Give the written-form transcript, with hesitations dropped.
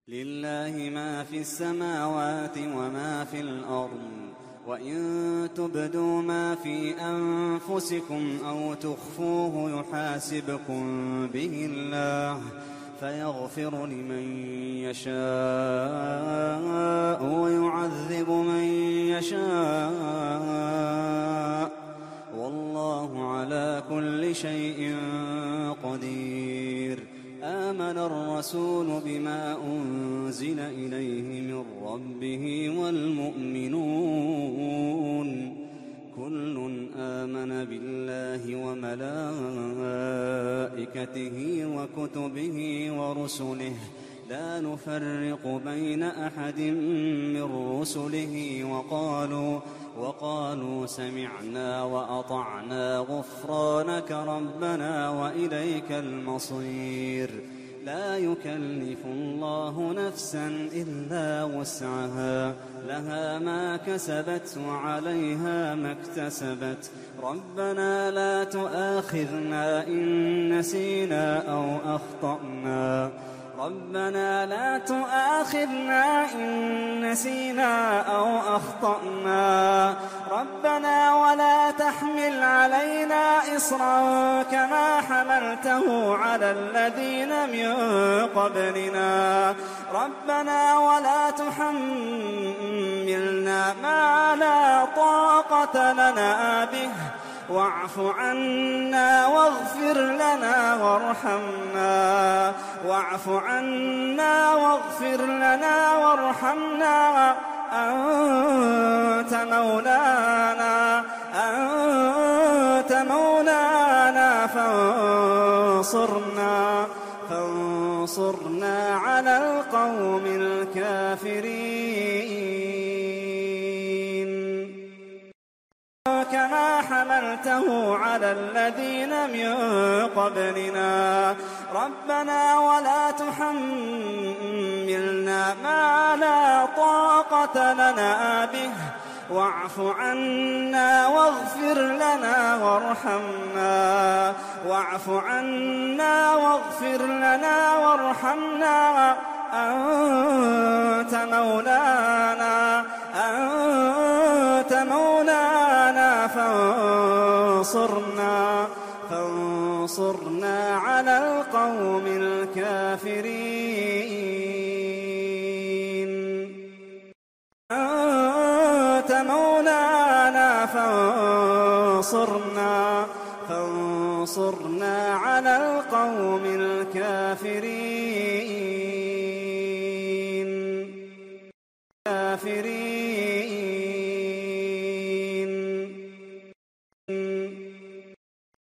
لله ما في السماوات وما في الأرض، وإن تبدوا ما في أنفسكم أو تخفوه يحاسبكم به الله فيغفر لمن يشاء ويعذب من يشاء، والله على كل شيء قدير. آمن الرسول بما أنزل إليه من ربه والمؤمنون كل آمن بالله وملائكته وكتبه ورسله لا نفرق بين أحد من رسله وقالوا سمعنا وأطعنا غفرانك ربنا وإليك المصير. لا يكلف الله نفسا إلا وسعها، لها ما كسبت وعليها ما اكتسبت. ربنا لا تؤاخذنا إن نسينا أو أخطأنا، ربنا لا تؤاخذنا إن نسينا أو أخطأنا، ربنا ولا تحمل علينا إصرا كما حملته على الذين من قبلنا، ربنا ولا تحملنا ما لا طاقة لنا به، واعف عنا واغفر لنا وارحمنا، واعف عنا واغفر لنا وارحمنا، أنت مولانا فانصرنا على القوم الكافرين كما حملته على الذين من قبلنا، ربنا ولا تحملنا ما لا طاقة لنا به، واعف عنا واغفر لنا وارحمنا، واعف عنا واغفر لنا وارحمنا، أنت مولانا فانصرنا على القوم الكافرين. أنت مولانا فانصرنا على القوم الكافرين.